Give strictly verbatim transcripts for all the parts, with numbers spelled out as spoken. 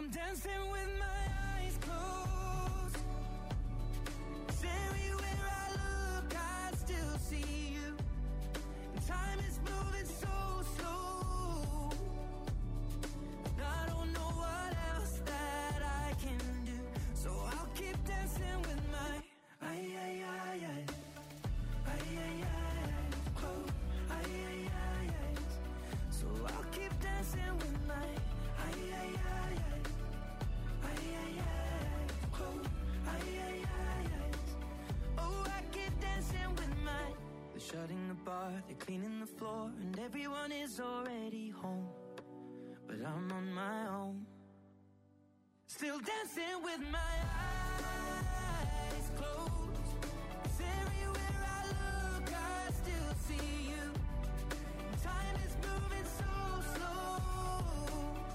I'm dancing with my eyes closed. 'Cause everywhere I look, I still see you. And time is moving so slow. And I don't know what else that I can do. So I'll keep dancing with my ay, ay, ay, ay. Ay, ay, ay, close. Ay, ay, ay, ay. So I'll keep dancing with my ay, ay, ay, ay. Ay, ay, ay, close. Ay, ay, ay, ay. Oh, I keep dancing with my. They're shutting the bar, they're cleaning the floor, and everyone is already home. But I'm on my own, still dancing with my eyes closed. 'Cause everywhere I look, I still see you. Time is moving so slow.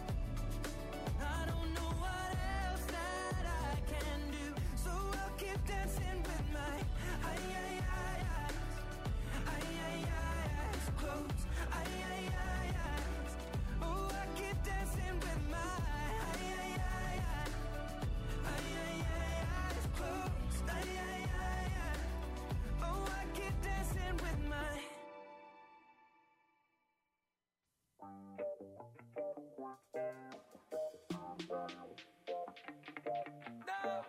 I don't know what else that I can do. So I'll keep dancing with my ay, ay, ay, ay. Ay, ay, ay, eyes closed. Ay, ay, ay, eyes. Oh, I keep dancing with my ay, ay, ay, ay. Ay, ay, ay, eyes closed. Ay, ay, ay, ay. Oh, I keep dancing with my. No.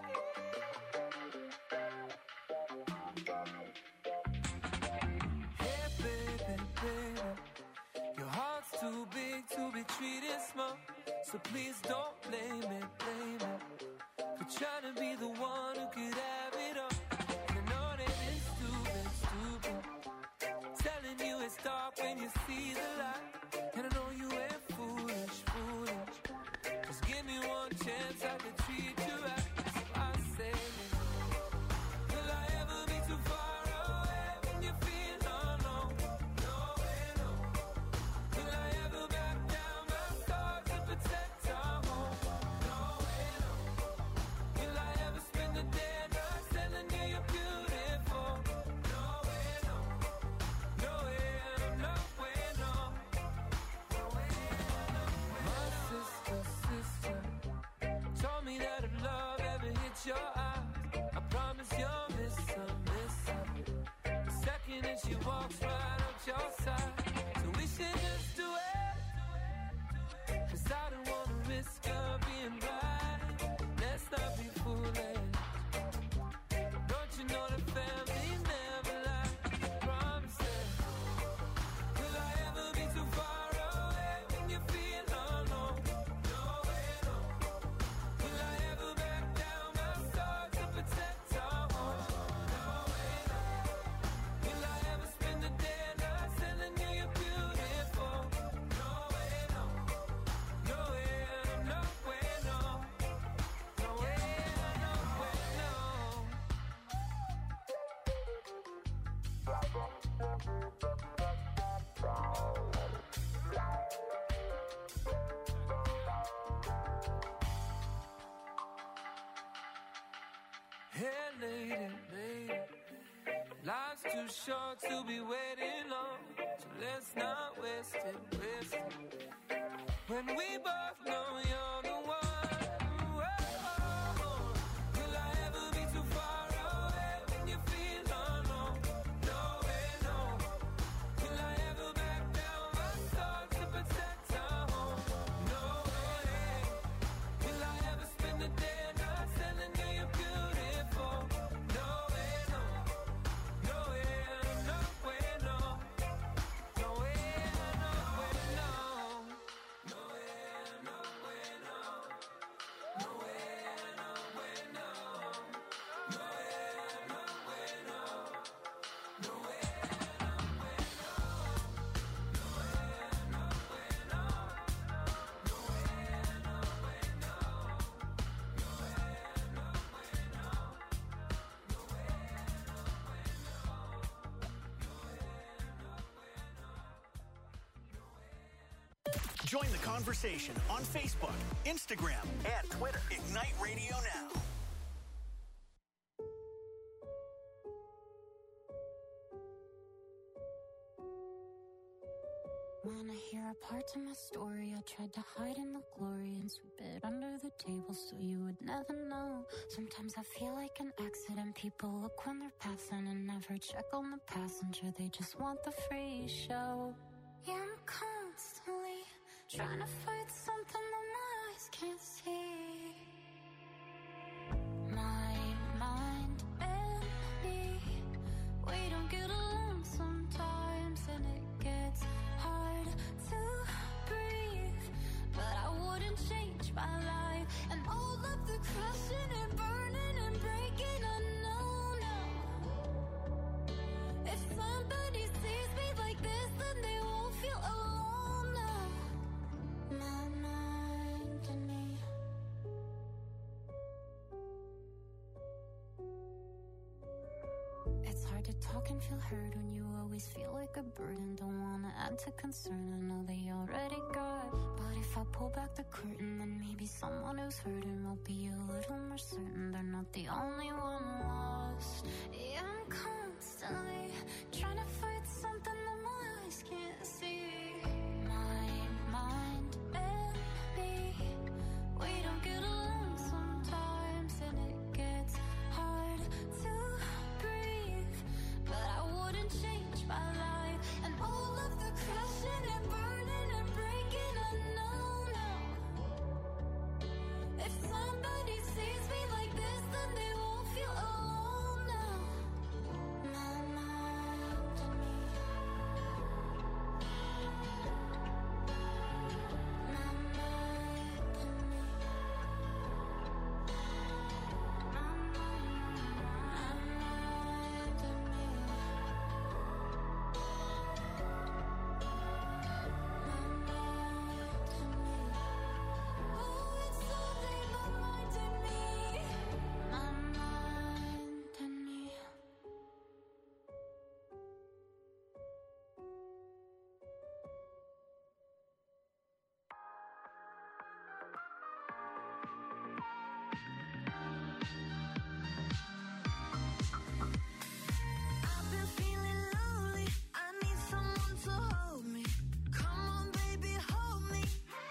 Hey, baby, baby, your heart's too big to be treated small. So please don't blame it, blame it for trying to be the one who could have it all. And I know that it's stupid, stupid, telling you it's dark when you see the light. And I know you ain't foolish, foolish. Just give me one chance, I can treat you right. So I say, will I ever be too far away when you feel alone? No way, no. Will I ever back down my stars to protect our home? No way, no. Will I ever spend the day and night telling you you're beautiful? No way, no. No way, no way, no. No way, no way. My sister, sister told me that if love ever hits your eyes, I promise you'll miss her, miss her. The second that she walks right up your side. So we should just do it, 'cause I don't wanna risk her being right. Let's not be foolish. Don't you know the family never lies? Promises. Will I ever be too far away when you feel alone? No way, no. Will I ever back down my stars to protect our home? No way, no. Will I ever spend the day and night telling you you're beautiful? No way, no. No way, no way, no. No way, no way, no. Hey, lady, lady, life's too short to be waiting long, so let's not waste it, waste it. When we both know you're the one. Whoa. Will I ever be too far away when you feel alone? No way, no. Will I ever back down my stars to protect our home? No way. Will I ever spend the day and night telling you you're beautiful? No way, no. No way, no way, no. No way, no way, no. No way, no way, no. No way, no way, no. No way, no way, no. No way, no way, no. No way, no way, no. No way, no way, no. No way, no way, no. No way, Join the conversation on Facebook, Instagram, and Twitter. Ignite Radio Now. Wanna hear a part of my story? I tried to hide in the glory and sweep it under the table so you would never know. Sometimes I feel like an accident. People look when they're passing and never check on the passenger. They just want the free show. Yeah, I'm constantly trying to fight something that my eyes can't see. My mind and me, we don't get along sometimes, and it gets hard to breathe. But I wouldn't change my life, and all of the crashing and burning and breaking, I know now. If somebody sees me like this, then they won't feel alone now. My mind and me. It's hard to talk and feel heard when you always feel like a burden. Don't wanna add to concern, I know they already got. But if I pull back the curtain, then maybe someone who's hurting will be a little more certain they're not the only one lost. Yeah, I'm constantly trying to fight something that my eyes can't see. My mind and me, we don't get along sometimes, and it gets hard to breathe. But I wouldn't change my life, and all of the crashing and burning and breaking, I know now. If somebody sees me like this, then they won't feel alone now. My mind and me. My mind and me. My mind and me. Oh, it's only my mind and me. My mind and me. I've been feeling lonely. I need someone to hold me. Come on, baby, hold me.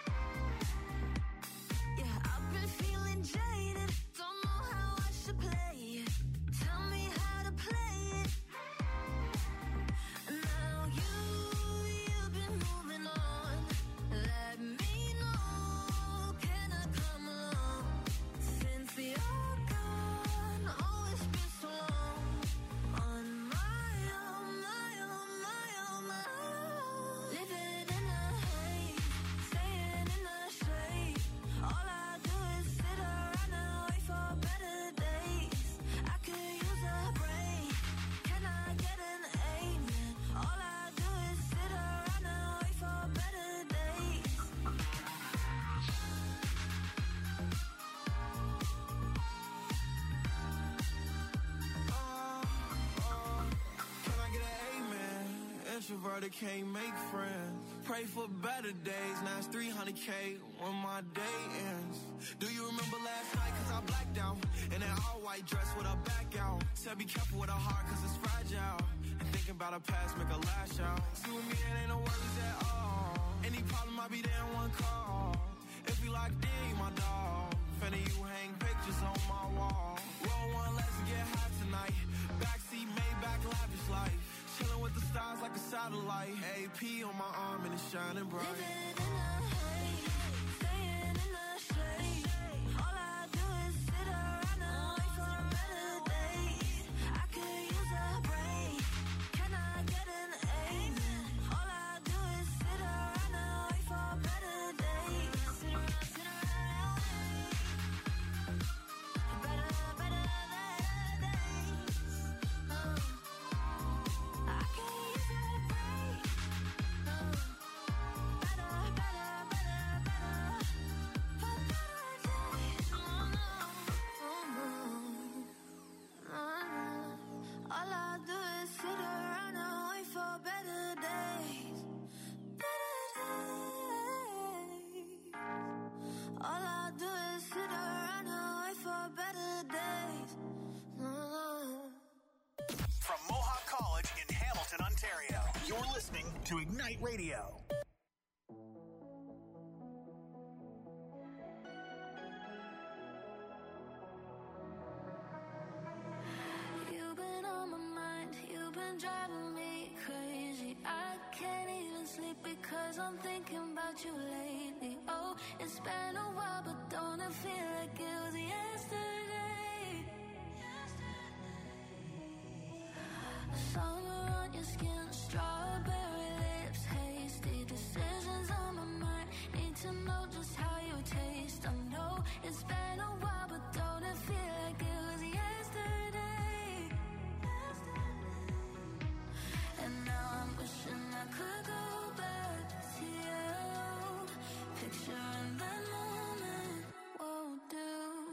Yeah, I've been feeling jaded. Don't know how I should play it. Tell me how to play it. Now you, you've been moving on. Let me know, can I come along? Since you're gone, oh, it's been so long. On my own, my own, my own, my own. Living in a haze, staying in the shade. All I do is sit around and wait for better days. I could use a break. Can I get an amen? All I do is sit around and wait for better days. Can I get an amen? Introverted can't make friends. Pray for better days. Now it's three hundred K when my day ends. Do you remember last night? Cause I blacked out. In that all white dress with a back out. Said be careful with her heart cause it's fragile. And thinking about her past make her lash out. See with me it ain't no worries at all. Any problem I'll be there in one call. If we locked in, you my dog. Finna you hang pictures on my wall. Roll one, let's get high tonight. Backseat Maybach lavish life. Chilling with the stars like a satellite. A P on my arm and it's shining bright. Living in a haze, staying in the shade. All I do is sit around and wait for better days. I could use a break. Can I get an amen? All I do is sit around and wait for better days. Sit around, sit around, better, better days. Uh, I could use a break. Uh, better, better, better, better, for better days. Oh no, oh no, oh no. All I do is sit around and wait for better days, better days. All I do is sit around and wait for better days. Oh. From Mohawk College in Hamilton, Ontario, you're listening to Ignite Radio. driving me crazy. I can't even sleep because I'm thinking about you lately. Oh, it's been a while, but don't it feel like it was yesterday? Summer on your skin, strawberry lips, hasty decisions on my mind. Need to know just how you taste. I know it's been a while, but don't it feel like it was yesterday? And now I'm wishing I could go back to you. Picturing that moment won't do.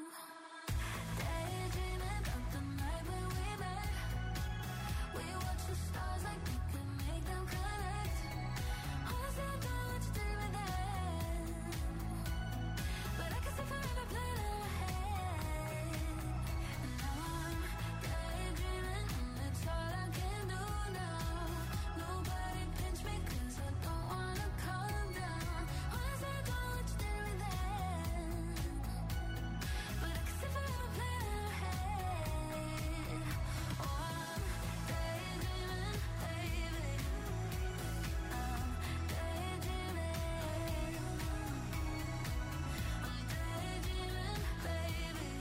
Daydreaming about the night when we met. We watch the stars like we could make them connect. Always think about what you did with them, but I can see forever playing in my head. And now I'm daydreaming, and it's all I can do now. Nobody pinch me 'cause I don't wanna calm down. Always think about what you did with them, but I can see forever playing in my head. Oh, I'm daydreaming, baby. I'm daydreaming. I'm daydreaming, baby.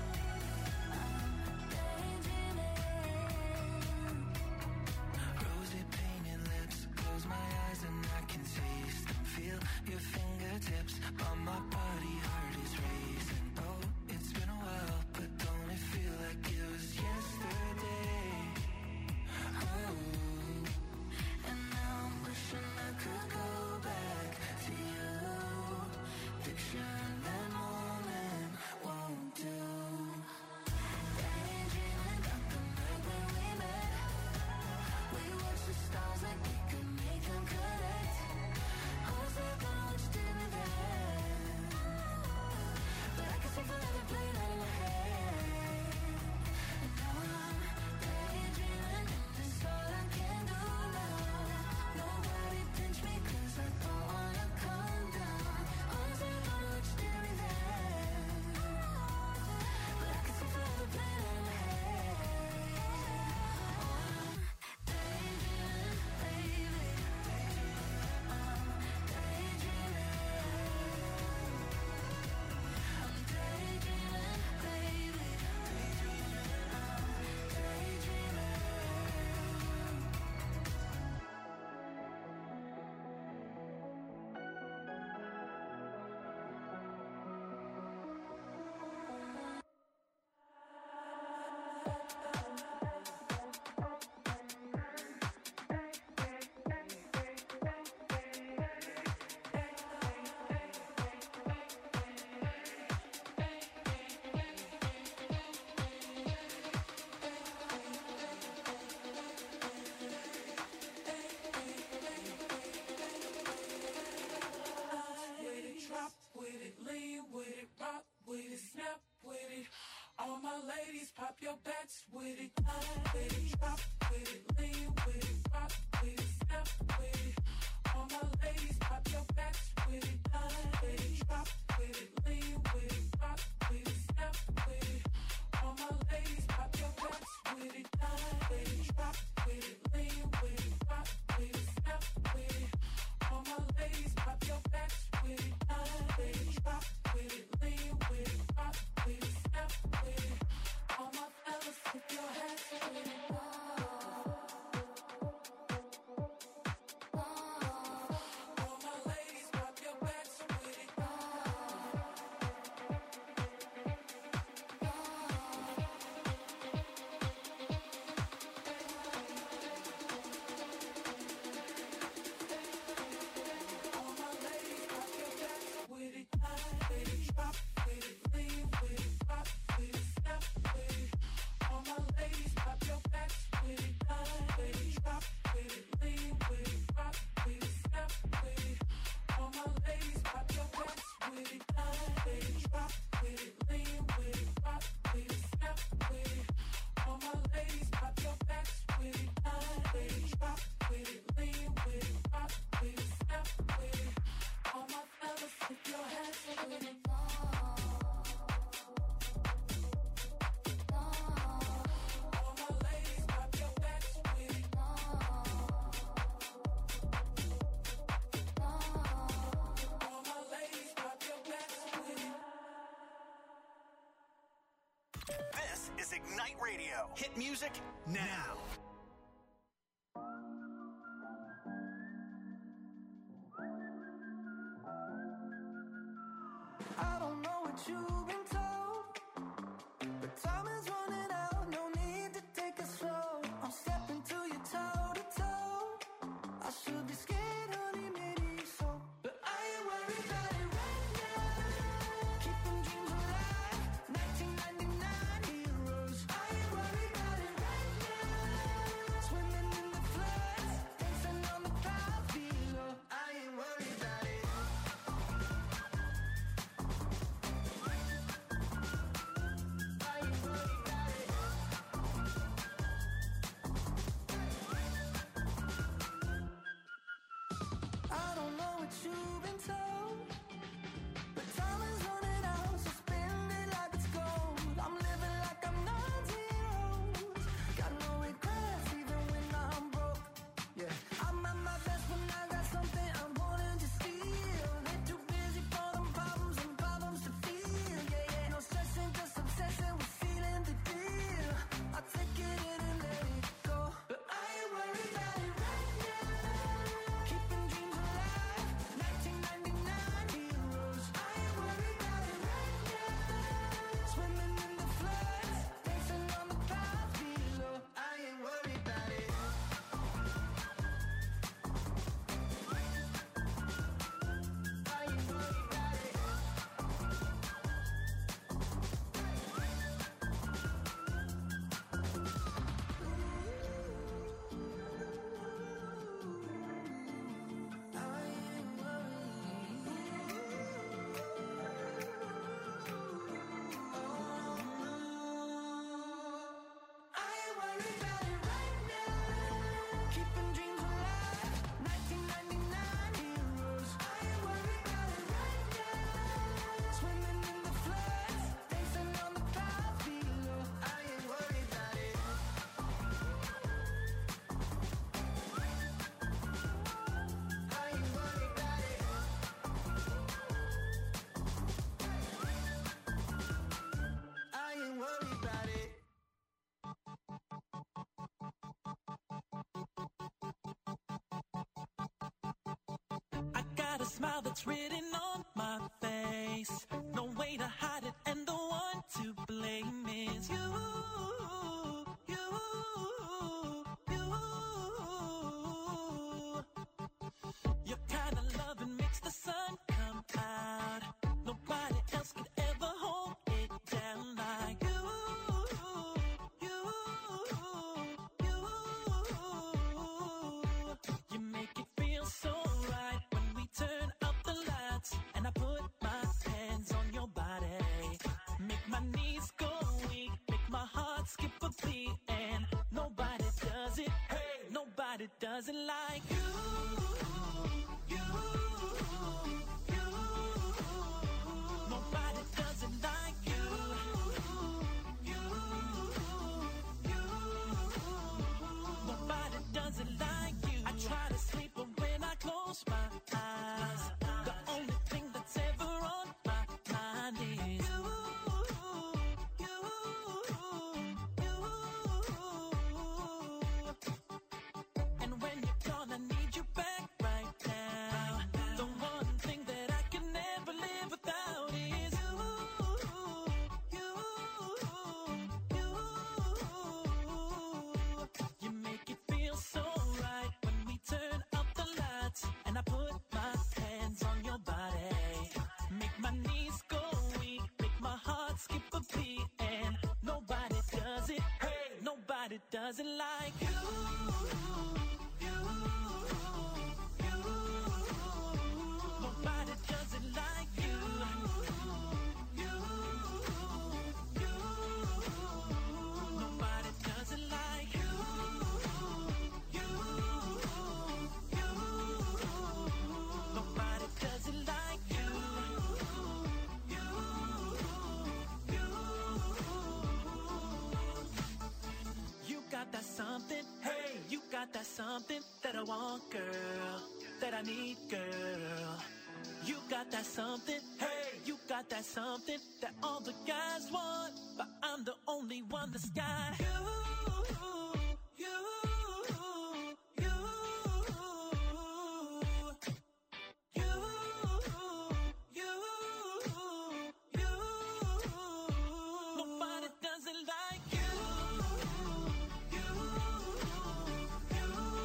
I'm daydreaming. Rosy painted lips, close my eyes and I can taste them. Feel your fingertips on my body, heart is racing. Oh, it's been a while, but don't it feel like it was yesterday? Oh, And now I'm wishing I could go back to you. Picturing that moment won't do. Daydreaming about the night when we met. We watched the stars like we could make them connect. Always think about what you did with them, but I can see forever playing out in my head. And now I'm daydreaming, and it's all I can do now. Nobody pinch me 'cause I don't wanna calm down. Always think about what you did with them, but I can see forever playing out in my head. Oh, I'm daydreaming, baby. I'm daydreaming. I'm daydreaming, baby. I'm daydreaming. With it, drop with it, lean with it, rock with it, snap with it. All my ladies, pop your backs with it. With it, drop with it, lean with it, rock with it, snap with it. All my ladies, pop your backs with it. With it, drop with it, lean with it, rock with it, snap with it. All my ladies, pop your backs with it. With it, drop with it, lean with it, rock with it, snap with it. All my ladies, pop your backs with it. With it, drop with it, lean with it, rock with it, snap with it. All my fellas, put your This is Ignite Radio. Hit music now. I don't know what you've been told, but time is running out, no need to take it slow. I'm stepping to you toe to toe. I should be scared, honey, maybe so, but I ain't worried about it right now. Keeping dreams alive, nineteen ninety-nine heroes. I ain't worried about it right now. Swimming in the floods, dancing on the clouds below. I ain't worried about it. I don't know what you've been told, but time is running out, so spend it like it's gold. I'm living like I'm nineteen years. Got no regrets even when I'm broke. Yeah, I'm at my best when I got something I'm wanting to steal. They're too busy for them problems and problems to feel. Yeah, yeah, no stressing, just obsessing with sealing the deal. I take it in and let it go, but I ain't worried about it right now. Keeping dreams alive, nineteen ninety-nine heroes. I ain't worried about it right now. Swimming in the floods, dancing on the clouds below. I ain't worried about it. I ain't worried about it. I ain't worried about it right now. Keeping dreams alive, nineteen ninety-nine heroes. I ain't worried about it right now. Swimming in the floods, dancing on the clouds below. I ain't worried about it. I ain't worried about it. I ain't worried about it. I got a smile that's written on my face. No way to hide it, and the one to blame is you. You, you. Your kind of loving makes the sun come out. Nobody else could ever hold it down like you. You, you. You make it feel so right when we turn up the lights and I put my hands on your body. Make my knees go weak, make my heart skip a beat, and nobody does it. Hey, nobody does it like you. You, you. Nobody does it like you. You, you. Nobody does it like you. I try to sleep, but when I close my eyes, the only thing that's ever on my mind is you. You, you. And when you're gone, I need you back right now. The one thing that I can never live without is you. You, you. You make it feel so right when we turn up the lights and I put my hands on your body. Make my knees go weak, make my heart skip a beat, and nobody does it. Hey, nobody does it like you. You, you. Nobody does it like you. You, you. Nobody does it like you. You, you. Nobody does it like you. You, you. You got that something, hey, you got that something that I want, girl, that I need, girl. You got that something, hey, You got that something that all the guys want, but I'm the only one that's got you. You, you, you, you, you. Nobody does it like you. You, you.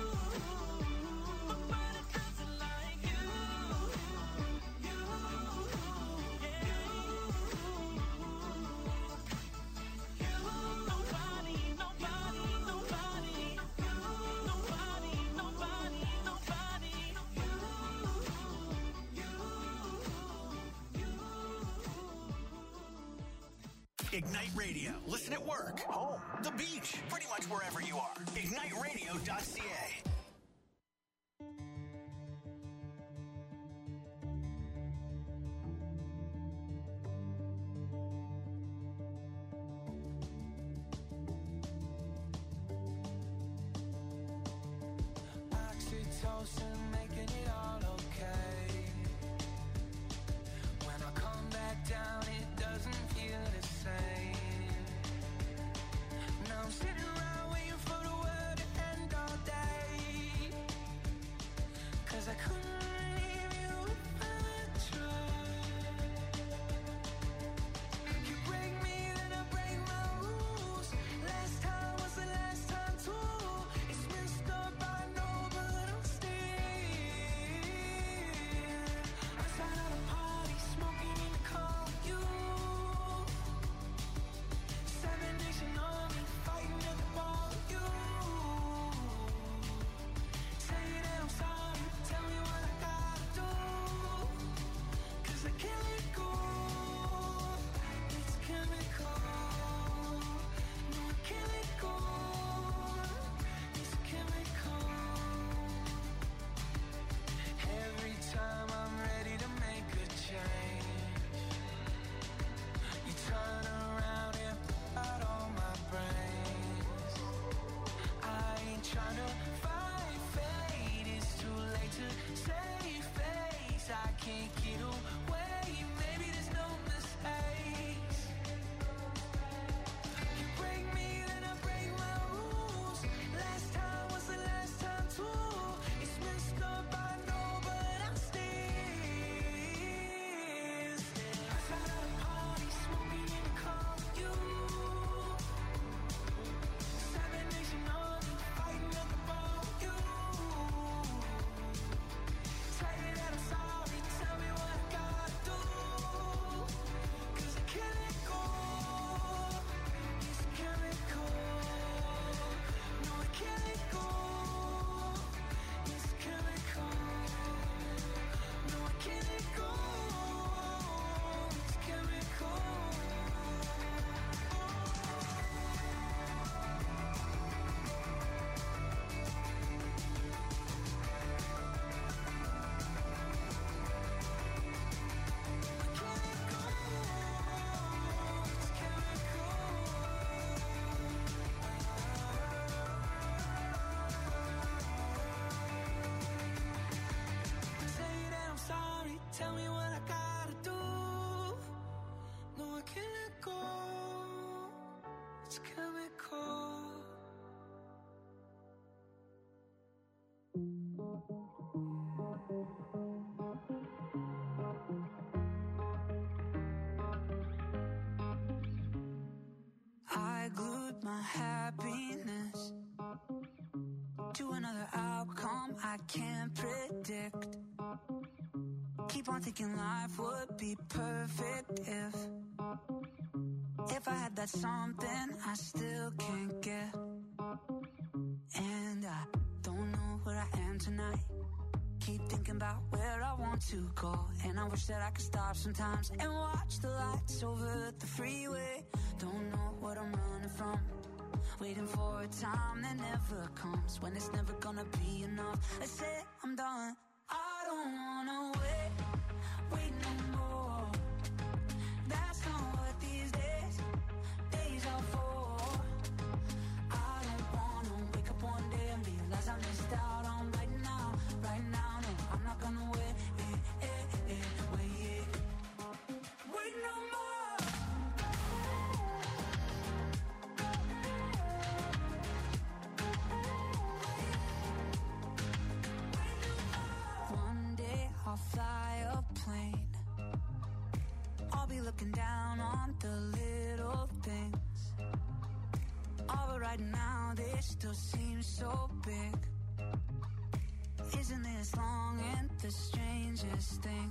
Nobody does it like you. You, yeah. You, nobody, nobody, nobody. You, nobody, nobody, nobody. Ignite Radio. Listen at work, home, the beach, pretty much wherever you are. ignite radio dot c a. Oxytocin, making it all okay. When I come back down, it doesn't feel the same. Now I'm sitting around waiting for the world to end all day. 'Cause I couldn't leave you if I tried. You break me, then I break my rules. Last time was the last time too. It's messed up, I know, but I'm still outside of the party, smoking in the car with you. Seven Nation Army, fighting at the bar with you. Say that I'm sorry, tell me what I gotta do. 'Cause I can't let go. It's chemical. No, I can't let go. It's chemical. Every time I'm ready to make a change, you turn around and put out all my brains. I ain't trying to fight fate. It's too late to save face. I can't get away. Maybe there's no mistakes. You break me, then I break my rules. Last time was the last time too. It's messed up, I know, but I'm still outside of the party, smoking in the car with you. Seven Nation Army, fighting at the bar with you. Say that I'm sorry, tell me what I gotta do. 'Cause I can't let go. It's chemical. No, I can't let go. It's chemical. No, I can't let go. It's chemical. Say that I'm sorry, tell me what I gotta do. No, I can't let go. It's chemical. I glued my happiness to another outcome I can't predict. Keep on thinking life would be perfect if If I had that something I still can't get. And I don't know where I am tonight. Keep thinking about where I want to go. And I wish that I could stop sometimes and watch the lights over the freeway. Don't know what I'm running from. Waiting for a time that never comes. When it's never gonna be enough. I say I'm done. I don't wanna wait, wait no more. That's not what these days, days are for. I don't wanna wake up one day and realize I missed out on right now, right now. No, I'm not gonna wait, eh, eh, eh, wait. right now, this still seems so big. Isn't this long and the strangest thing?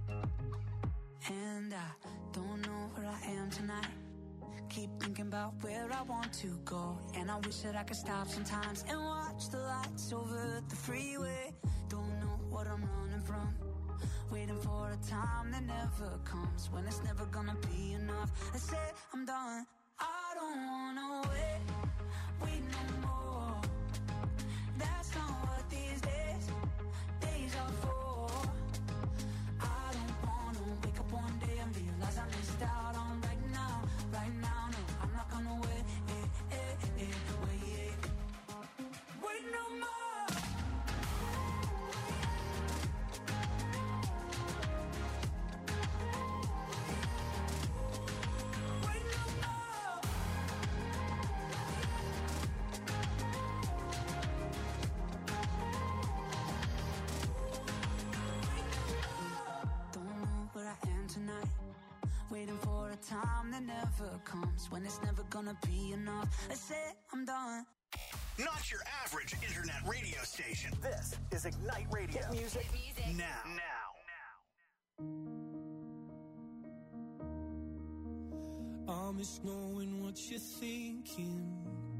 And I don't know where I am tonight. Keep thinking about where I want to go. And I wish that I could stop sometimes and watch the lights over the freeway. Don't know what I'm running from. Waiting for a time that never comes. When it's never gonna be enough. I say I'm done. I don't wanna wait, wait no more. That's not what these days, days are for. I don't wanna wake up one day and realize I missed out on right now, right now. No, I'm not gonna wait, eh, eh, eh, wait, wait no more. Tonight, waiting for a time that never comes. When it's never gonna be enough. I say I'm done. Not your average internet radio station. This is Ignite Radio. Hit music, music. now. Now. I miss knowing what you're thinking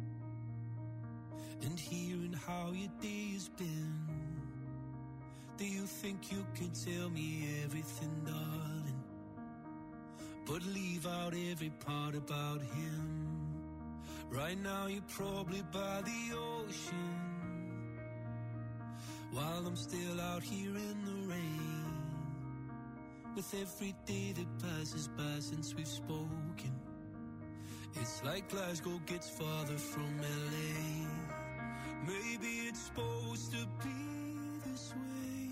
and hearing how your day has been. Do you think you can tell me everything, darling, but leave out every part about him? Right now you're probably by the ocean, while I'm still out here in the rain. With every day that passes by since we've spoken, it's like Glasgow gets farther from L A. Maybe it's supposed to be this way.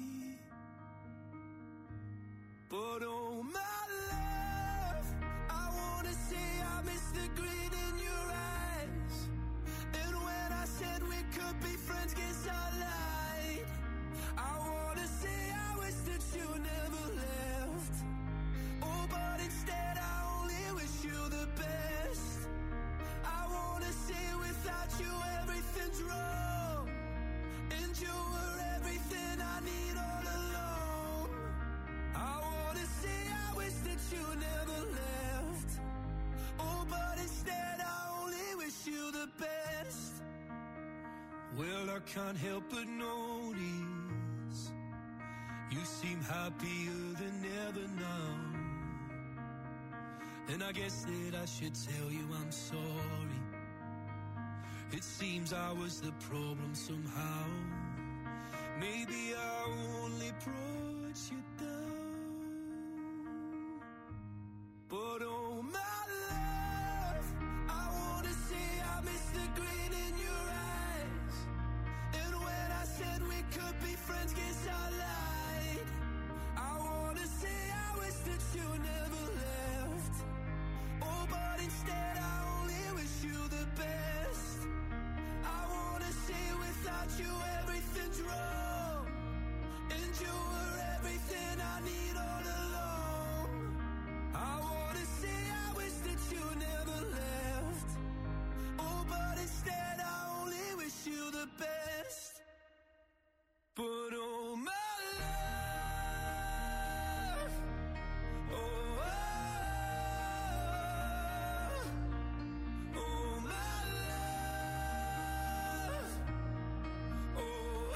But oh my love, I wanna say I miss the green in your eyes. And when I said we could be friends, guess I lied. I wanna say I wish that you never left. Oh, but instead I only wish you the best. I wanna say without you everything's wrong, and you were everything I need all along. I wanna say I wish that you never left. Oh, but instead I only wish you the best. Well, I can't help but notice you seem happier than ever now. And I guess that I should tell you I'm sorry. It seems I was the problem somehow. Maybe I only brought you down. But oh my love, I wanna say I miss the green in your eyes. And when I said we could be friends, guess I lied. I wanna say I wish that you never left. Oh, but instead I only wish you the best. I wanna say without you everything's wrong, and you were everything I need all along. I wanna say I wish that you never left. Oh, but instead I only wish you the best. But oh my love, oh, oh, oh my love, oh,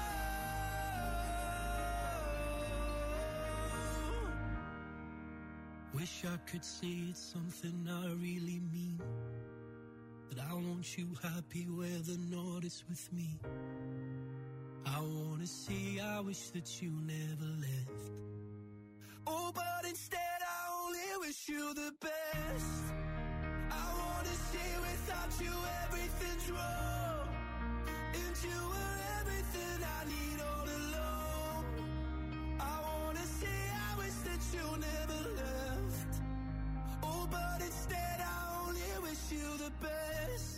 oh. Wish I could say it's something I really mean, that I want you happy where the north is with me. I wanna say I wish that you never left. Oh, but instead I only wish you the best. I wanna say without you everything's wrong, and you were everything I need all along. I wanna say I wish that you never left. Oh, but instead I only wish you the best.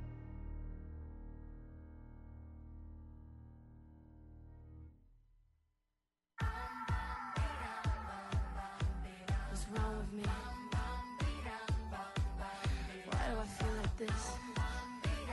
What's wrong with me? Why do I feel like this?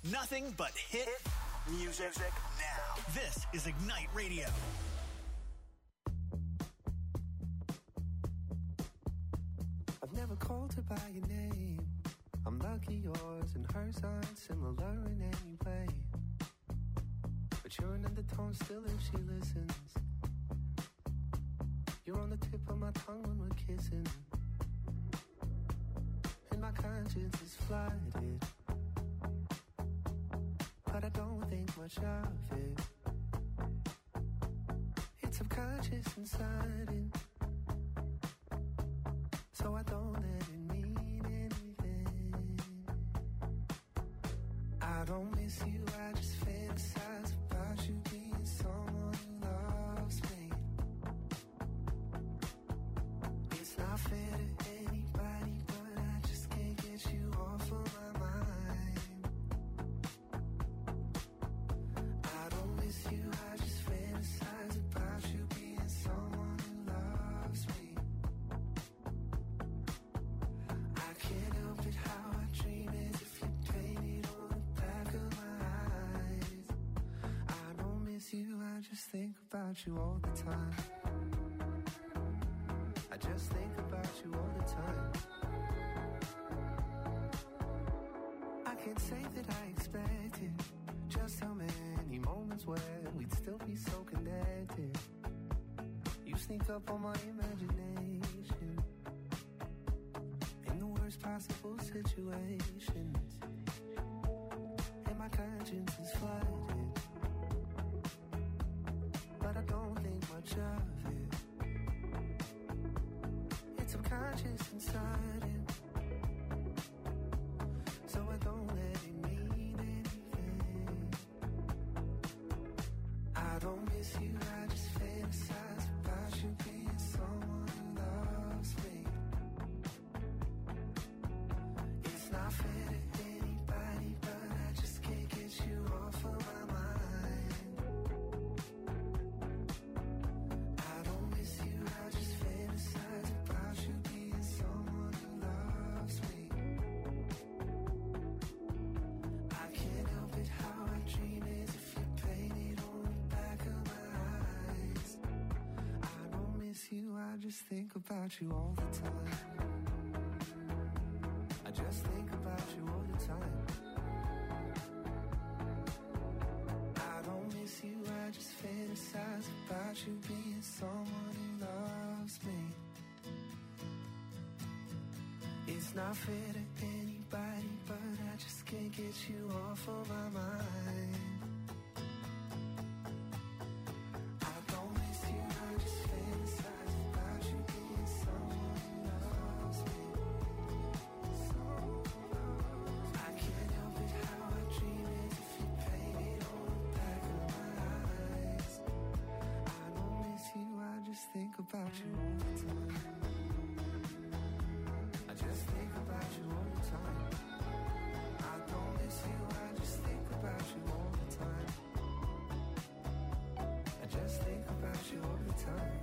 Nothing but hit music now. This is Ignite Radio. I've never called her by your name. I'm lucky yours and hers aren't similar in any way. But you're an undertone still if she listens. You're on the tip of my tongue when we're kissing. And my conscience is flooded, but I don't think much of it. It's subconscious and sudden, so I don't let it mean anything. I don't miss you, I just fantasize about you being someone who loves me. It's not fair to anybody, but I just can't get you off of my mind. I don't miss you, I just fantasize about you being someone who loves me. I can't help it how I dream as if you painted on the back of my eyes. I don't miss you, I just think about you all the time. I just think about you all the time. I can't say that I expected just how many moments where we'd still be so connected. You sneak up on my imagination in the worst possible situations, and my conscience is flooded, but I don't think much of it. It's subconscious and sudden, so I don't let it mean anything. I don't miss you, I just fantasize about you being someone who loves me. It's not fair to anybody, but I just can't get you off of my mind. I don't miss you, I just fantasize about you being someone who loves me. I can't help it how I dream as if you painted on the back of my eyes. I don't miss you, I just think about you all the time. I just think about you all the time. I don't miss you, I just fantasize about you being someone who loves me. It's not fair to anybody, but I just can't get you off of my mind. I don't miss you, I just fantasize about you being someone who loves me. I can't help it how I dream as if you painted on the back of my eyes. I don't miss you, I just think about you all the time. I just think about you all the time. I don't miss you, I just think about you all the time. I just think about you all the time.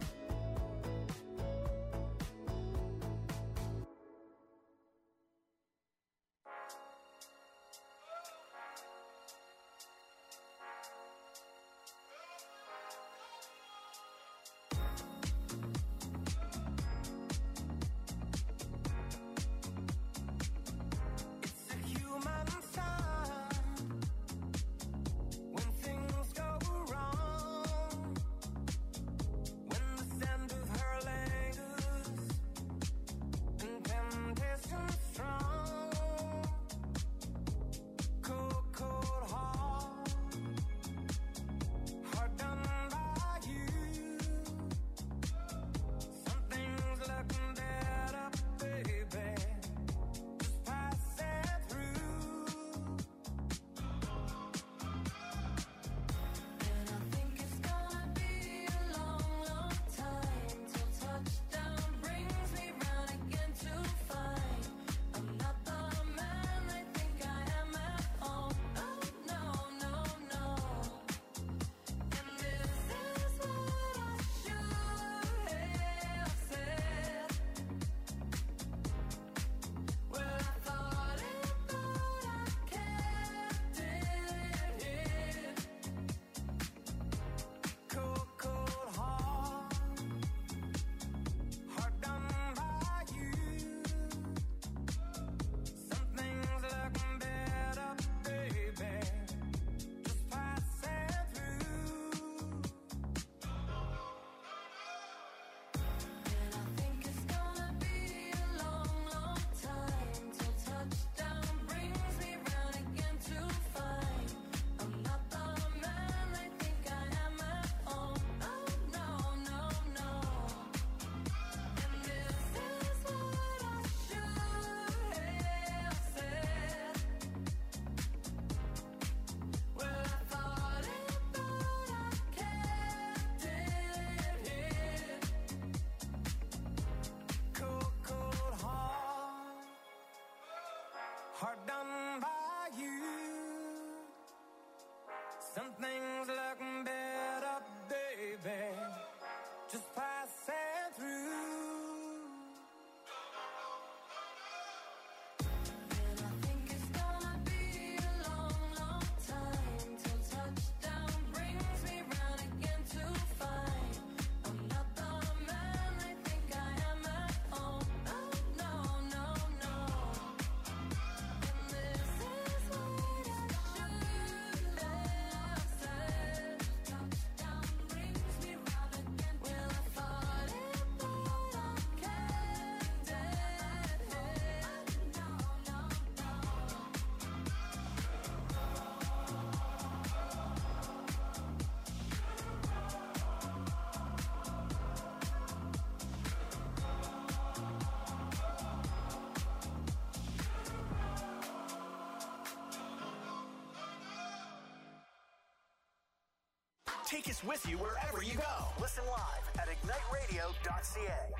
take us with you wherever you go. Listen live at ignite radio dot c a.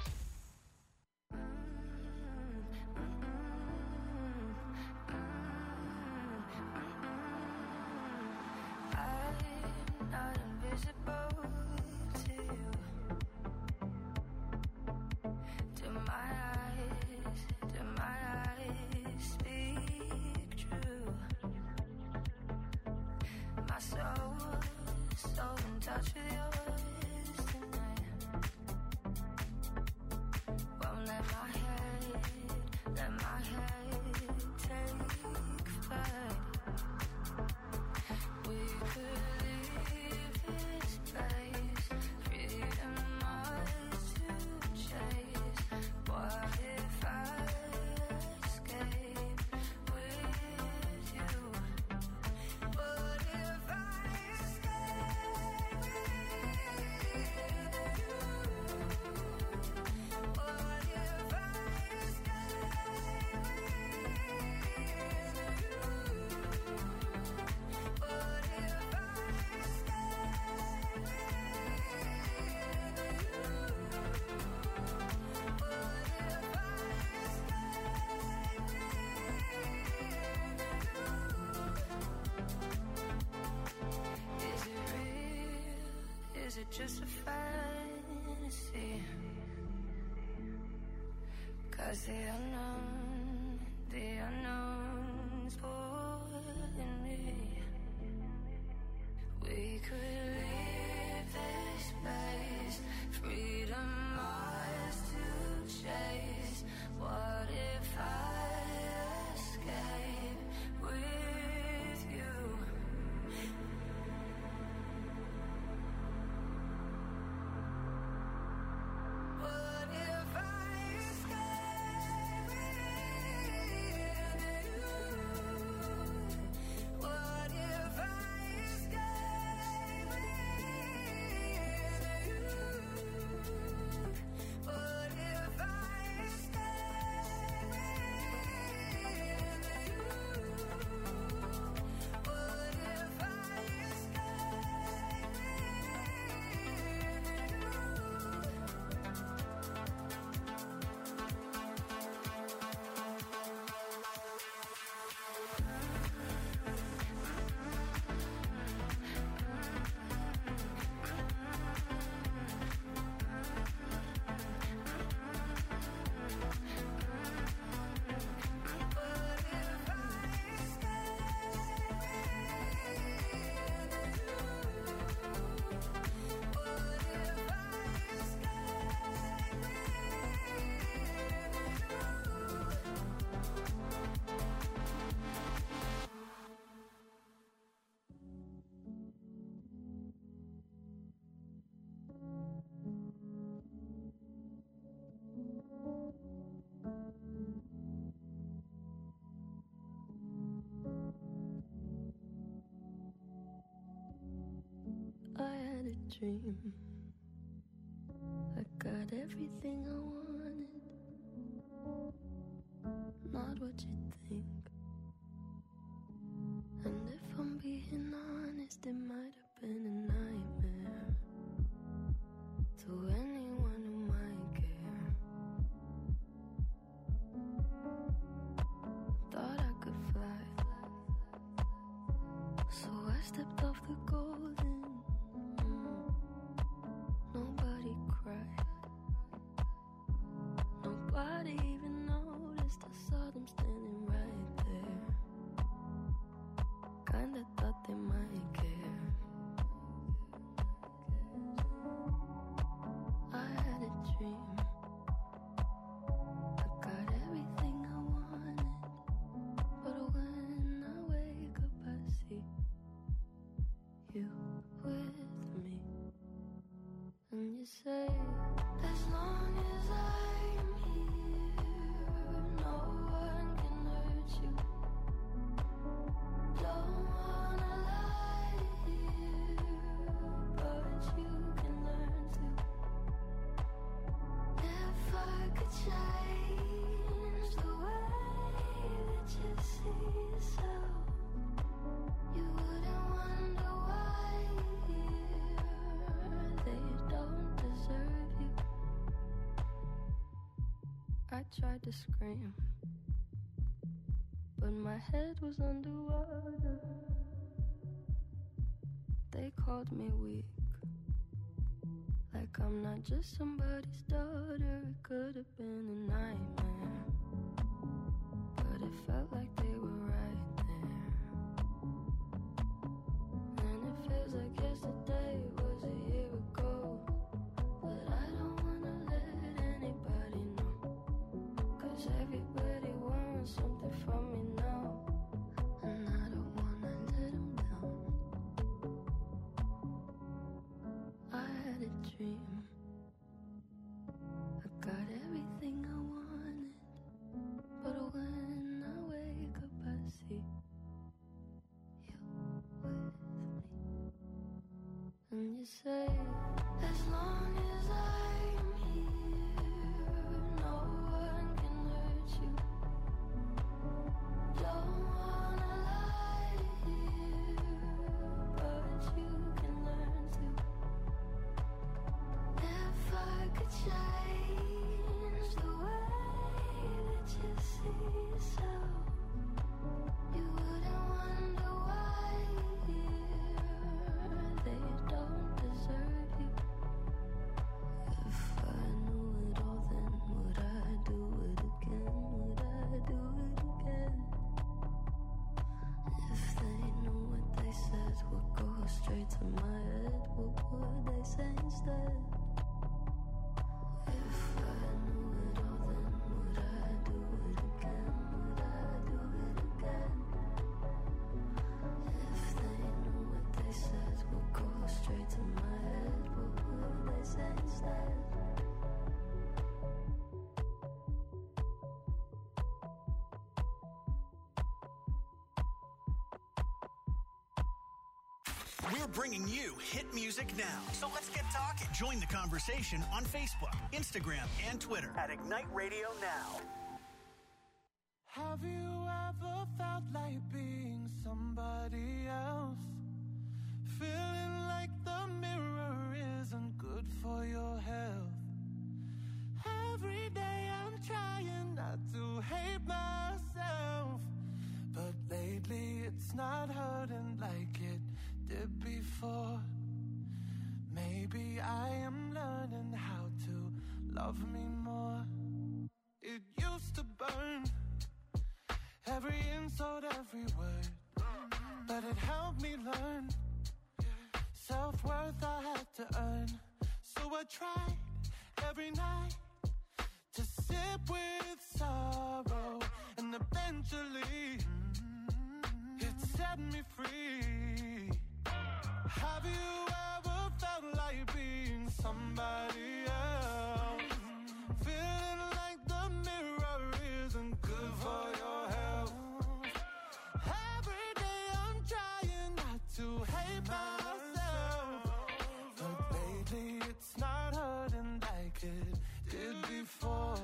I'm not invisible to you. Do my eyes, do my eyes speak true? My soul is so in touch with yours tonight. Won't let my head, let my head take flight. We could leave this place, freedom ours to chase. What if I escape with you? What if I escape with you? What if I escape with you? What if Is it real? Is it just a fantasy? 'Cause the unknown, the unknown's pulling me. We could leave this place, freedom ours to chase. What if I escape with you? What if I escape with you? What if I escape with you? What if I escape with you? What if I I had a dream. I got everything I wanted. Not what you think. And if I'm being honest, it might have been a nightmare to anyone who might care. Thought I could fly, so I stepped off the golden. Nobody cried. Nobody even noticed. I saw them standing right there. Kinda thought they might care. I had a dream. I got everything I wanted. But when I wake up I see you with me. And you say, as long as I'm here, no one can hurt you. Don't wanna lie here, but you can learn to. If I could change the way that you see yourself, you wouldn't wonder why here. I tried to scream, but my head was underwater. They called me weak, like I'm not just somebody's daughter. It could have been a nightmare, but it felt like they were right there. And it feels like yesterday was a year ago, but I don't wanna let anybody know, 'cause everybody wants something from me now, and I don't wanna let them down. I had a dream, I got everything I wanted, but when I wake up I see you with me. And you say, as long as I'm here, no one can hurt you. Don't wanna lie here, but you can learn to. If I could change the way that you see yourself, you wouldn't wonder why here they don't deserve you. If I knew it all, then would I do it again? Would I do it again? If they knew what they said would go straight to my head, what would they say instead? If I knew it all, then would I do it again? Would I do it again? If they knew what they said would go straight to my head, what would they say instead? We're bringing you hit music now. So let's get talking. Join the conversation on Facebook, Instagram, and Twitter At Ignite Radio Now. Have you ever felt like being somebody else? Feeling like the mirror isn't good for your health. Every day I'm trying not to hate myself, but lately it's not hurting like it did before. Maybe I am learning how to love me more. It used to burn, every insult, every word, but it helped me learn self-worth I had to earn. So I tried every night to sit with sorrow, and eventually it set me free. Have you ever felt like being somebody else? Feeling like the mirror isn't good for your health. Every day I'm trying not to hate myself, but lately it's not hurting like it did before.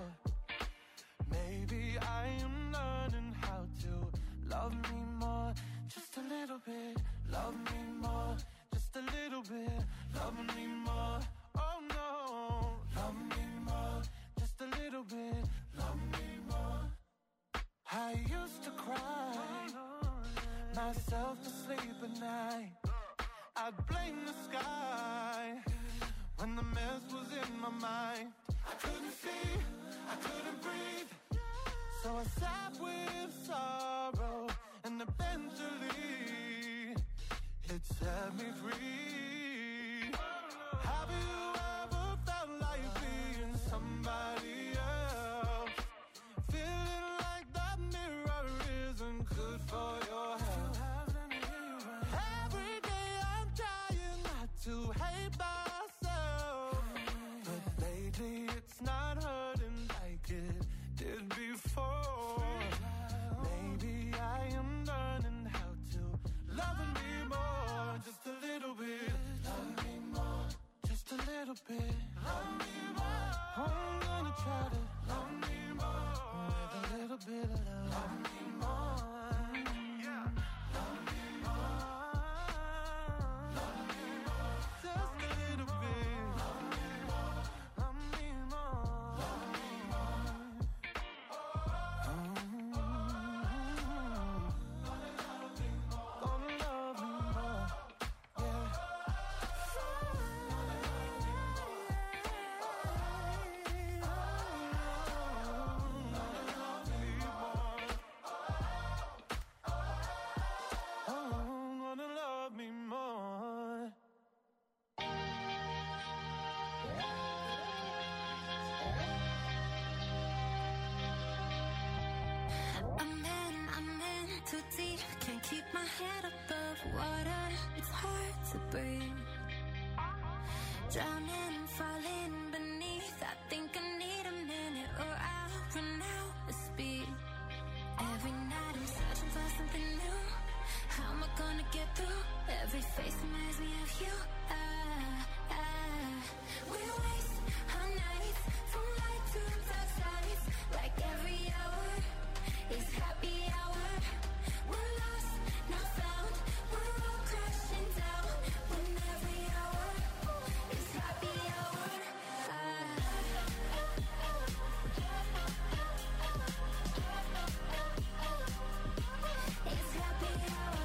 Maybe I am learning how to love me more, just a little bit. Love me more, just a little bit. Love me more, oh no. Love me more, just a little bit. Love me more. I used to cry myself to sleep at night. I'd blame the sky when the mess was in my mind. I couldn't see, I couldn't breathe, so I sat with sorrow, and eventually it set me free. Have you ever felt like being somebody else? Feeling like that mirror isn't good for your health. Every day I'm trying not to hate myself, but lately it's not hurting like it did before. Maybe I am learning how to love me more, just a little bit. Love me more, just a little bit. Love me more. I'm gonna try to love me more with a little bit of love. Love me more, yeah. Love me more, love me more, just a little bit. Love me more, love me more, love me more. too deep, can't keep my head above water. It's hard to breathe. Drowning and falling beneath. I think I need a minute or I'll run out of speed. Every night I'm searching for something new. How am I gonna get through? Every face reminds me of you. Ah, ah. We waste our nights from light to dark sides. Like every hour is happy hour. We're lost, not found. We're all crashing down. When every hour is happy hour. Ah. It's happy hour.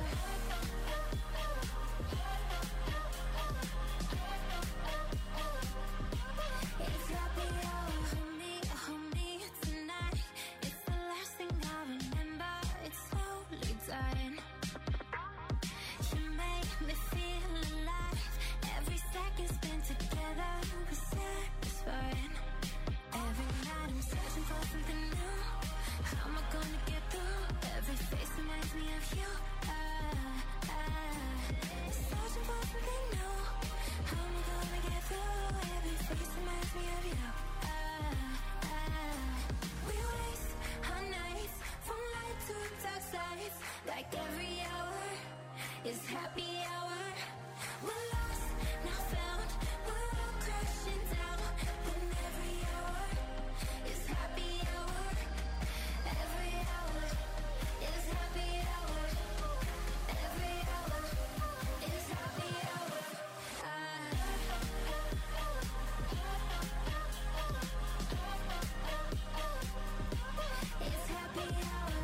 It's happy hour. Hold me, hold me tonight. It's the last thing I remember. It's slowly dying. You make me feel alive. Every second spent together was satisfying. Every night I'm searching for something new. How am I gonna get through? Every face reminds me of you. Ah, ah. Searching for something new. How am I gonna get through? Every face reminds me of you. Ah, ah. We waste our nights from light to dark sides. Like every hour is happy hour. We're lost, now found. We're all crashing down. When every hour is happy hour. Every hour is happy hour. Every hour is happy hour. Ah. It's happy hour.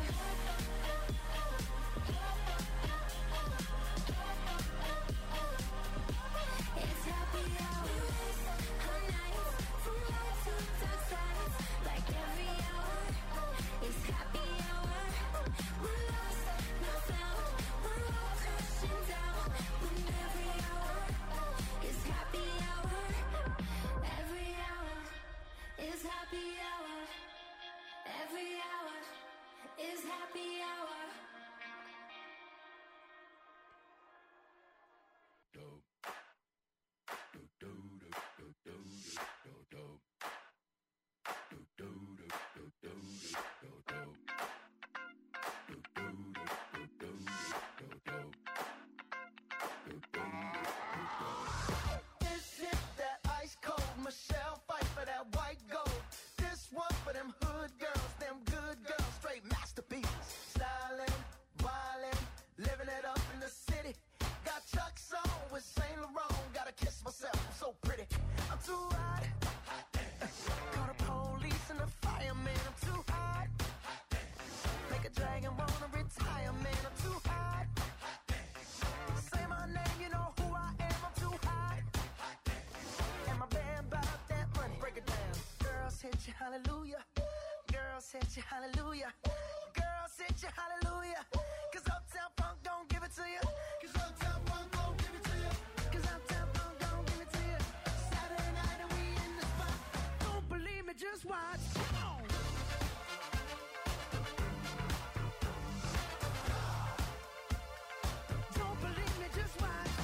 It's happy hour. Our nights from light to dark sides. Like every hour is happy hour. We're lost, not found. We're all crashing down. When every hour is happy hour. Every hour is happy hour. Every hour is happy hour. This hit that ice cold Michelle fight for that white gold. This one for them hood girls, them good girls, straight masterpieces. Styling, wildin', living it up in the city. Got Chuck's on with Saint Laurent. Gotta kiss myself, I'm so pretty. I'm too hot. Call the police and the fireman. I'm too hot. Make a dragon wanna retire, man. I'm too hot. Say my name, you know who I am. I'm too hot. And my band bought that money. Break it down. Girls hit you, hallelujah. Girls hit you, hallelujah. Girls hit you, hallelujah. Cause Uptown Funk don't give it to you. Cause Uptown Funk don't give it to you. Cause Uptown Funk don't give it to you. Saturday night and we in the spot. Don't believe me, just watch. Come on. Don't believe me, just watch.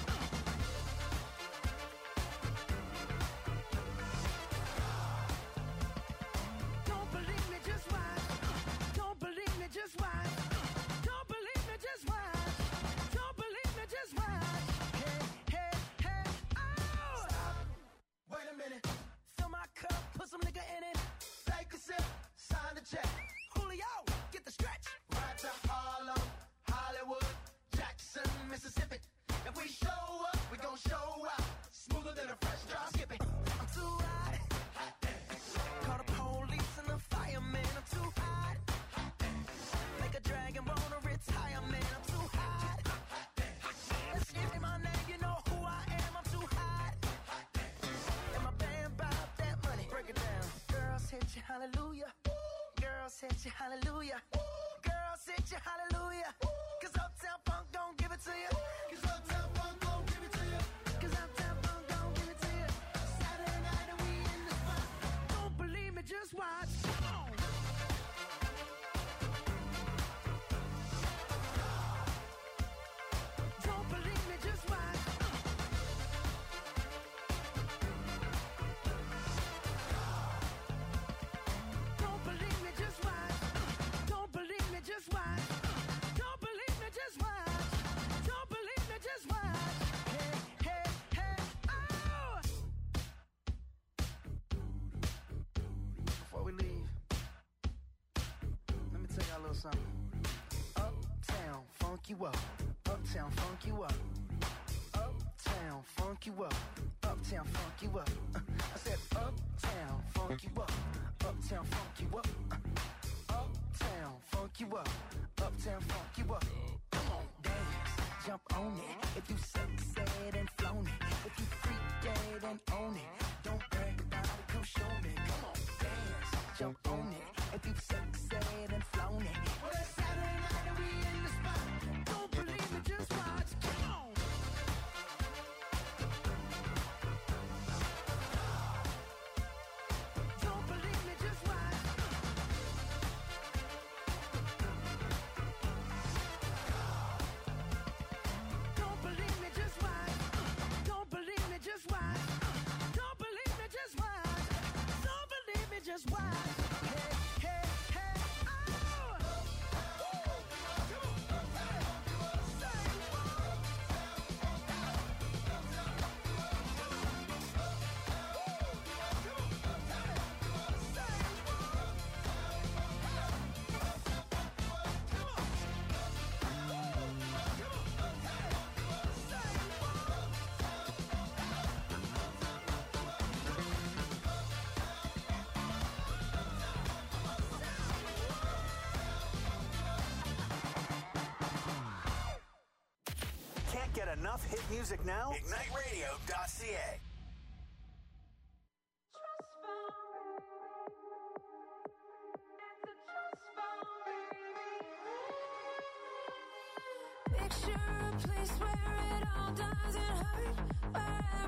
Don't believe me, just watch. Don't believe me, just watch. Don't believe me, just watch. Don't believe me, just watch. Hey, hey, hey, oh! Stop. Wait a minute. Fill my cup, put some nigga in it. Take a sip, sign the check. Julio, get the stretch. Right to Harlem, Hollywood, Jackson, Mississippi. If we show up, we gon' show out. Smoother than a fresh drop. Skip it. I'm too hot. Call the police and the fireman. I'm too hot. Make a dragon wanna retire, man. I'm too hot. Let's say my name, you know who I am. I'm too hot. And my band bought that money. Break it down. Girls hit you, hallelujah. Girls hit you, hallelujah. Girls hit you, hallelujah. Cause Uptown Funk don't give it to you. Cause Uptown Funk don't give it to you. Cause Uptown Funk don't give it to you. Saturday night and we in the spot. Don't believe me, just watch. Come on. something. Uptown, funk you up. Uptown, funk you up. Uptown, funk you up. Uptown, funk you up. Uh, I said uptown, funk you up. Uptown, funk you up. Uh, uptown, funk you up. Uptown, funk you up. Come on, dance, jump on it. If you succeed and flown it. If you freak dead and own it. Don't brag about it, come show me. Come on, dance, jump on it. If you succeed and flown it. Well, it's Saturday night and we in the spot. Don't believe me, just watch. Come on. Don't believe me, just watch. Don't believe me, just watch. Don't believe me, just watch. Don't believe me, just watch. Don't believe me, just watch. Hey, hey, hey, oh! Woo! Come on, say, say, Can't get enough hit music now? Ignite Radio dot C A. Picture a place where it all doesn't hurt, where